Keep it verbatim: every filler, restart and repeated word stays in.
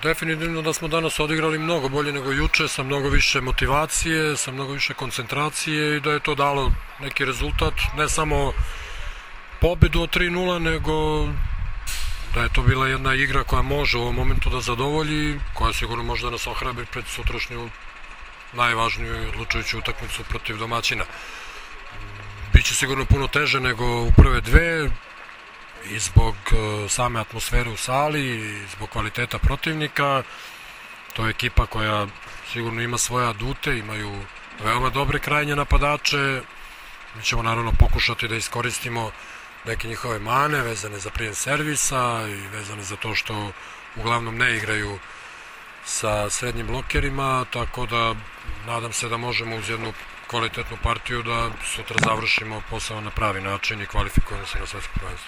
definitivno da smo danas odigrali mnogo bolje nego juče, sa mnogo više motivacije, sa mnogo više koncentracije i da je to dalo neki rezultat, ne samo pobedu od tri nula, nego da je to bila jedna igra koja može u ovom momentu da zadovolji, koja sigurno može da nas ohrabri pred sutrašnju najvažniju i odlučujuću utakmicu protiv domaćina. Biće sigurno puno teže nego u prve dve, i zbog same atmosfere u sali, i zbog kvaliteta protivnika. To je ekipa koja sigurno ima svoje adute, imaju veoma dobre krajnje napadače. Mi ćemo naravno pokušati da iskoristimo neke njihove mane vezane za prijem servisa i vezane za to što uglavnom ne igraju sa srednjim blokerima, tako da nadam se da možemo uz jednu kvalitetnu partiju da sutra završimo posao na pravi način i kvalifikujemo se na svetsko prvenstvo.